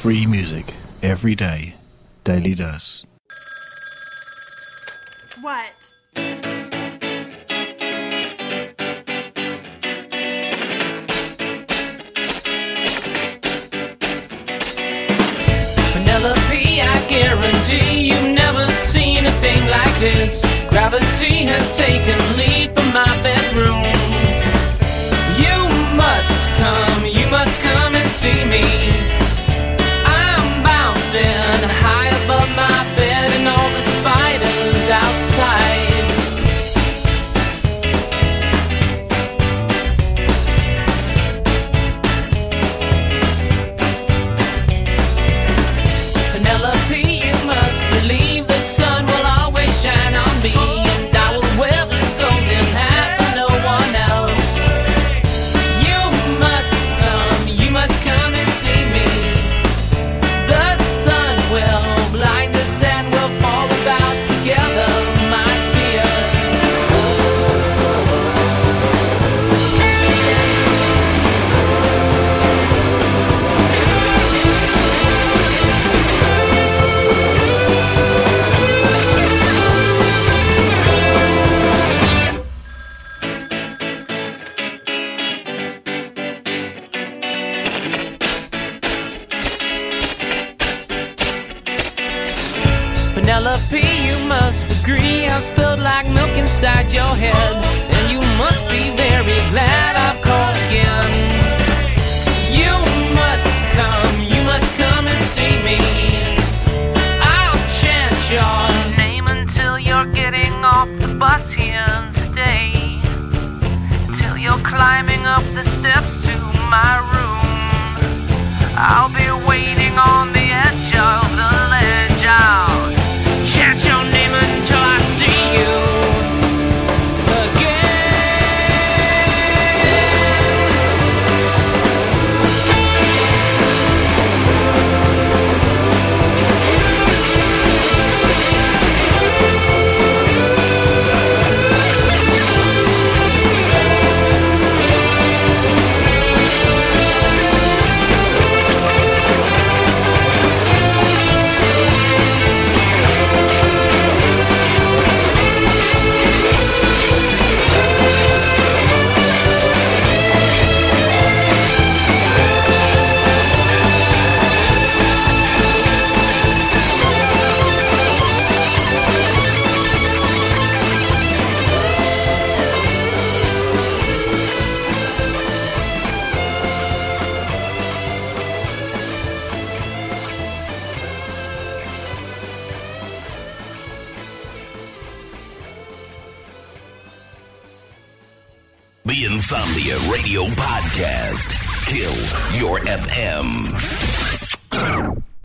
Free music every day. Daily Dose. What? Penelope, I guarantee you've never seen a thing like this. Gravity has taken lead from my bedroom. You must come and see me. I'm bouncing high above my bed and all the spiders outside. Penelope, you must believe the sun will always shine on me, and I will wear this golden hat for no one else. You must come and see me. The sun will blind us and we'll fall about together, my dear. Penelope, you must agree I spilled like milk inside your head, and you must be very glad I've called again. You must come and see me. I'll chant your name until you're getting off the bus here today, till you're climbing up the steps to my room. I'll be waiting on the edge of the ledge. I'll chant your name until I see you The Insomnia Radio Podcast. Kill Your FM.